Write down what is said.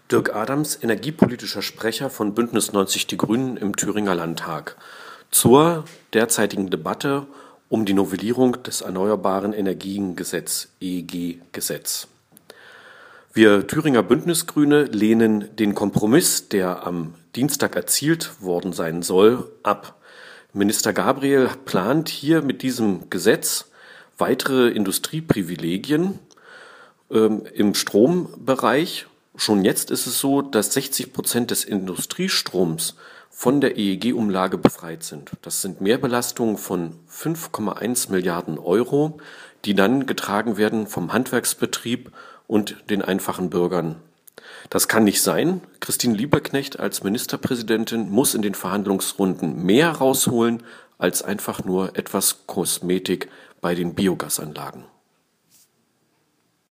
Dirk Adams, energiepolitischer Sprecher von Bündnis 90/Die Grünen im Thüringer Landtag, zur derzeitigen Debatte um die Novellierung des Erneuerbaren Energiengesetz (EEG-Gesetz). Wir Thüringer Bündnisgrüne lehnen den Kompromiss, der am Dienstag erzielt worden sein soll, ab. Minister Gabriel plant hier mit diesem Gesetz weitere Industrieprivilegien im Strombereich. Schon jetzt ist es so, dass 60% des Industriestroms von der EEG-Umlage befreit sind. Das sind Mehrbelastungen von 5,1 Milliarden Euro, die dann getragen werden vom Handwerksbetrieb und den einfachen Bürgern. Das kann nicht sein. Christine Lieberknecht als Ministerpräsidentin muss in den Verhandlungsrunden mehr rausholen als einfach nur etwas Kosmetik bei den Biogasanlagen.